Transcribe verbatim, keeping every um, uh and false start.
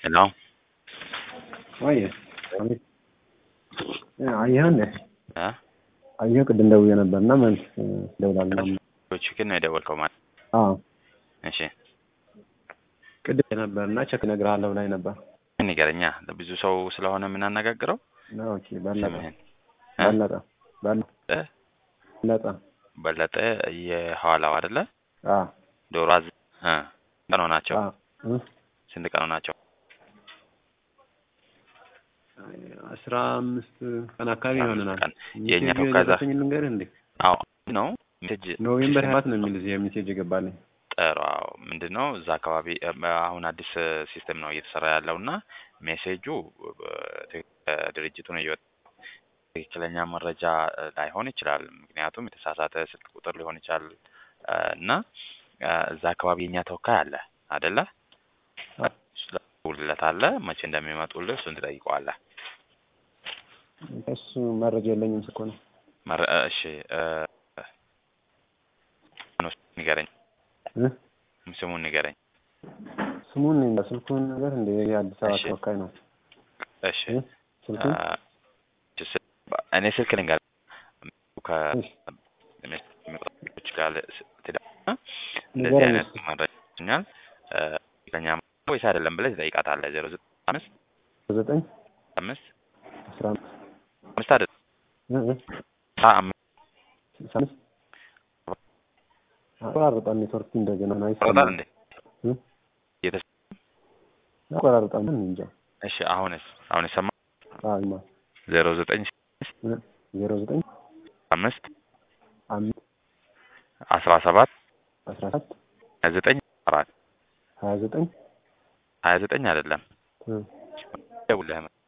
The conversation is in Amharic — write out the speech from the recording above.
Hello? Oye, አየኸኝ እ አየሁ ቅድም ደውዬ ነበርና መልስ ደውላለሁ። ቺክን ነው የደወልከው ማለት? አዎ እሺ ቅድም ነበርና ቼክ እነግርሃለሁ ላይ ነበር። ንገረኛ ብዙ ሰው ስለሆነ ምን አነጋግረው? ኦኬ በለጠ እ በለጠ በለጠ በለጠ የሐዋላው አይደለ? አዎ ዶራዝ እ ቀኖ ናቸው? እ ስንት ቀኖ ናቸው? አስራ አምስት ቀን አካባቢ ይሆናል። የኛ ተወካዛ ልንገርህ እንዴ? አዎ ነው ሜሴጅ ኖቬምበር ሃያ ነው የሚል እዚህ ሜሴጅ የገባልኝ። ጠራው ምንድነው እዛ አካባቢ አሁን አዲስ ሲስተም ነው እየተሰራ ያለውና ሜሴጁ ድርጅቱ ነው ይወጣ ትክክለኛ መረጃ ላይሆን ይችላል። ምክንያቱም የተሳሳተ ስልክ ቁጥር ሊሆን ይችላል እና እዛ አካባቢ የኛ ተወካይ አለ አይደለ? ስለውለታለ መቼ እንደሚመጡልህ እሱን ትጠይቀዋለህ። እሱ መረጃ የለኝም እኮ ነው። እሺ ንገረኝ እ ስሙን ንገረኝ። ስሙን እንደ ስልኩን ነገር እንደ የአዲስ አበባ ተወካይ ነው። እሺ ስልኩን እኔ ስልክ ልንገር ከ ሚቆጥሮች ጋር ትደውልና እንደዚህ አይነት መረጃኛል ለኛ ወይስ አይደለም ብለህ ትጠይቃታለህ። ዜሮ ዘጠኝ አምስት ዘጠኝ አምስት አስራ አምስት አይደል እ አምስት አቆራርጣል ኔትወርክ እንደገና ነው አይሰማም እንዴ? እ የተስ አቆራርጣል እንጃ። እሺ አሁንስ አሁን ይሰማ? አዎ ዜሮ ዘጠኝ ዜሮ ዘጠኝ አምስት አምስት አስራ ሰባት አስራ ሰባት ሀያ ዘጠኝ አራት ሀያ ዘጠኝ ሀያ ዘጠኝ አይደለም እ ደውልልህ